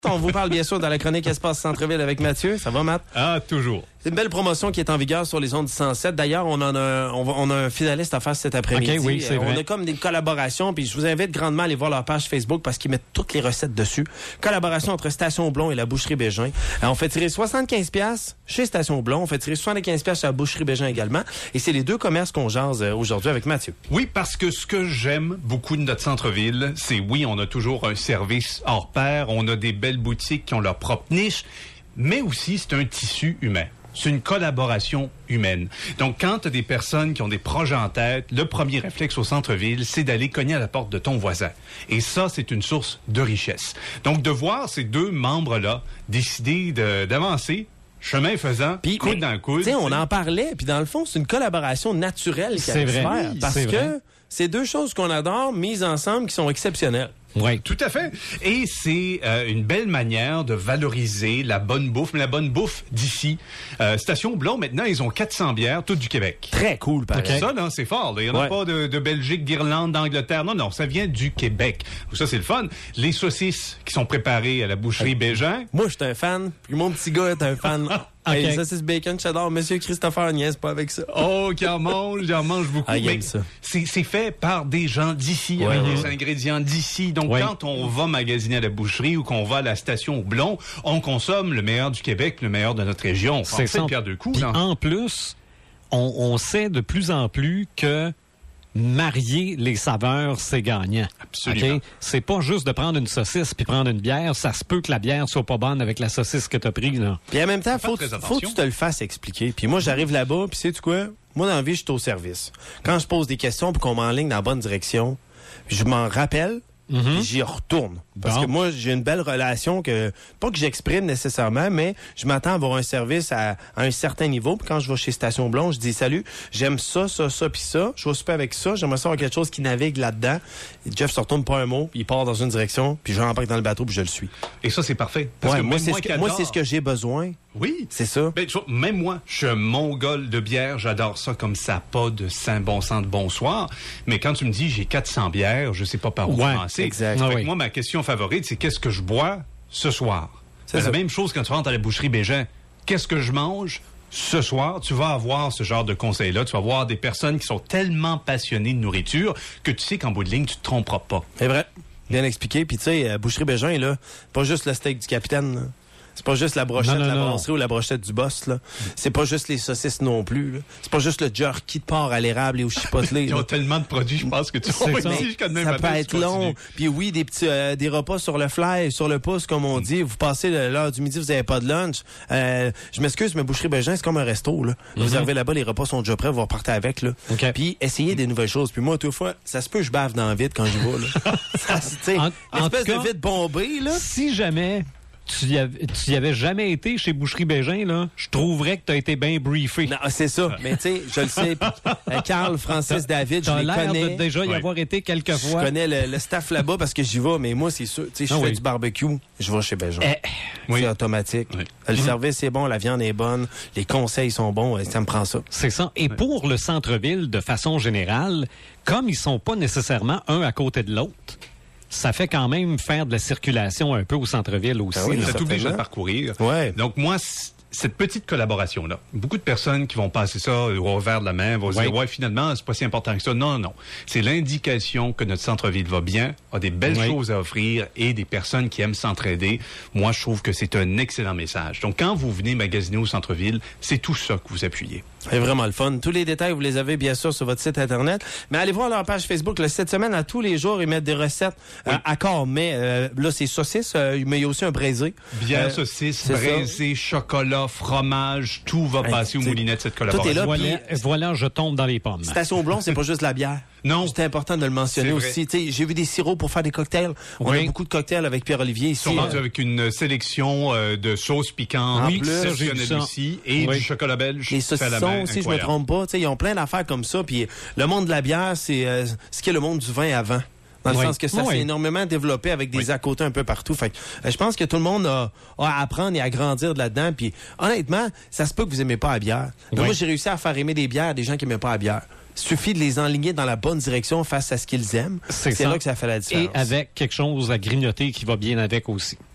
On vous parle bien sûr dans la chronique Espace Centre-Ville avec Mathieu. Ça va, Matt? Ah, toujours. C'est une belle promotion qui est en vigueur sur les ondes du 107. D'ailleurs, on a un finaliste à faire cet après-midi. Okay, oui, c'est vrai. On a comme des collaborations, puis je vous invite grandement à aller voir leur page Facebook parce qu'ils mettent toutes les recettes dessus. Collaboration entre Station Blond et la Boucherie Bégin. On fait tirer 75$ chez Station Blond. On fait tirer 75$ chez la Boucherie Bégin également. Et c'est les deux commerces qu'on jase aujourd'hui avec Mathieu. Oui, parce que ce que j'aime beaucoup de notre centre-ville, c'est oui, on a toujours un service hors pair, on a des belles boutiques qui ont leur propre niche, mais aussi c'est un tissu humain. C'est une collaboration humaine. Donc, quand tu as des personnes qui ont des projets en tête, le premier réflexe au centre-ville, c'est d'aller cogner à la porte de ton voisin. Et ça, c'est une source de richesse. Donc, de voir ces deux membres-là décider d'avancer, chemin faisant, puis, coude dans le coude. On en parlait, puis dans le fond, c'est une collaboration naturelle qui allait se faire. Parce que c'est deux choses qu'on adore, mises ensemble, qui sont exceptionnelles. Oui, tout à fait. Et c'est une belle manière de valoriser la bonne bouffe, mais la bonne bouffe d'ici. Station Blond, maintenant, ils ont 400 bières, toutes du Québec. Très cool, par exemple. Ça, là, c'est fort. Là. Il n'y en a pas de Belgique, d'Irlande, d'Angleterre. Non, ça vient du Québec. Ça, c'est le fun. Les saucisses qui sont préparées à la boucherie Bégin. Moi, je suis un fan. Puis mon petit gars est un fan. Okay. Hey, saucisses bacon cheddar, Monsieur Christopher niaise pas avec ça. Oh, j'en mange beaucoup. Ah, mais ça. C'est fait par des gens d'ici, avec des ingrédients d'ici. Donc, quand on va magasiner à la boucherie ou qu'on va à la station Blond, on consomme le meilleur du Québec, le meilleur de notre région. C'est ça. Pierre de coups. Puis en plus, on sait de plus en plus que marier les saveurs, c'est gagnant. Absolument. Okay? C'est pas juste de prendre une saucisse puis prendre une bière. Ça se peut que la bière soit pas bonne avec la saucisse que t'as prise, là. Puis en même temps, faut que tu te le fasses expliquer. Puis moi, j'arrive là-bas, puis sais-tu quoi? Moi, dans la vie, je suis au service. Quand je pose des questions pour qu'on m'enligne dans la bonne direction, je m'en rappelle, puis j'y retourne. Parce que moi, j'ai une belle relation que, pas que j'exprime nécessairement, mais je m'attends à avoir un service à un certain niveau. Puis quand je vais chez Station Blond, je dis salut, j'aime ça, puis ça. Je vais super avec ça. J'aimerais ça avoir quelque chose qui navigue là-dedans. Et Jeff se retourne pas un mot, puis il part dans une direction, puis je rembarque dans le bateau, puis je le suis. Et ça, c'est parfait. Parce que moi, c'est ce que j'ai besoin. Oui. C'est ça. Ben, même moi, je suis un mongol de bière. J'adore ça comme ça, pas de bon sang de bonsoir. Mais quand tu me dis j'ai 400 bières, je sais pas par où commencer. Exact. Moi, ma question favorite, c'est qu'est-ce que je bois ce soir? C'est la même chose quand tu rentres à la boucherie Bégin. Qu'est-ce que je mange ce soir? Tu vas avoir ce genre de conseils-là. Tu vas avoir des personnes qui sont tellement passionnées de nourriture que tu sais qu'en bout de ligne, tu te tromperas pas. C'est vrai. Bien expliqué. Puis tu sais, boucherie Bégin, là, pas juste le steak du capitaine, là. C'est pas juste la brochette de la brasserie ou la brochette du boss, là. C'est pas juste les saucisses non plus, là. C'est pas juste le jerky de porc à l'érable et au chipotle. Ils ont tellement de produits, je pense que tu sais. Ça peut être long. Puis oui, des petits des repas sur le fly, sur le pouce, comme on dit. Vous passez l'heure du midi, vous avez pas de lunch. Je m'excuse, mais Boucherie Bégin, c'est comme un resto, là. Vous arrivez là-bas, les repas sont déjà prêts, vous repartez avec, là. Puis essayez des nouvelles choses. Puis moi, toutefois, ça se peut, je bave dans le vide quand j'y vais, là. Espèce de vide bombé, là. Si jamais tu y avais jamais été chez Boucherie Bégin, là, je trouverais que tu as été bien briefé. Non, c'est ça. Mais tu sais, je le sais. Carl, Francis, David, je les connais. T'as l'air de déjà y avoir été quelques fois. Je connais le staff là-bas parce que j'y vais, mais moi, c'est sûr. Tu sais, je fais du barbecue, je vais chez Bégin. C'est automatique. Le service est bon, la viande est bonne, les conseils sont bons, ça me prend ça. C'est ça. Et pour le centre-ville, de façon générale, comme ils sont pas nécessairement un à côté de l'autre, ça fait quand même faire de la circulation un peu au centre-ville aussi. Ah oui, ça t'oblige à parcourir. Ouais. Donc moi, cette petite collaboration-là, beaucoup de personnes qui vont passer ça au revers de la main, vont se dire, finalement, c'est pas si important que ça. Non. C'est l'indication que notre centre-ville va bien, a des belles choses à offrir et des personnes qui aiment s'entraider. Moi, je trouve que c'est un excellent message. Donc, quand vous venez magasiner au centre-ville, c'est tout ça que vous appuyez. C'est vraiment le fun. Tous les détails, vous les avez bien sûr sur votre site Internet. Mais allez voir leur page Facebook. Là, cette semaine, à tous les jours, ils mettent des recettes à corps. Mais là, c'est saucisses, mais il y a aussi un braisé. Bière, saucisse, braisé, chocolat, fromage, tout va passer au moulinet de cette collaboration. Tout est là, voilà, je tombe dans les pommes. Station Blond, c'est pas juste la bière. Non. C'est important de le mentionner aussi. J'ai vu des sirops pour faire des cocktails. On a beaucoup de cocktails avec Pierre-Olivier ici. Ils sont rendus avec une sélection de sauces piquantes, exceptionnelles aussi, et du chocolat belge. Les saucissons aussi, je me trompe pas. Ils ont plein d'affaires comme ça. Puis le monde de la bière, c'est ce qu'est le monde du vin avant. Dans le sens que ça s'est énormément développé avec des à-côtés un peu partout. Fait que, je pense que tout le monde a à apprendre et à grandir de là-dedans. Puis honnêtement, ça se peut que vous aimez pas la bière. Donc, moi, j'ai réussi à faire aimer des bières à des gens qui n'aimaient pas la bière. Il suffit de les enligner dans la bonne direction face à ce qu'ils aiment. C'est là que ça fait la différence. Et avec quelque chose à grignoter qui va bien avec aussi.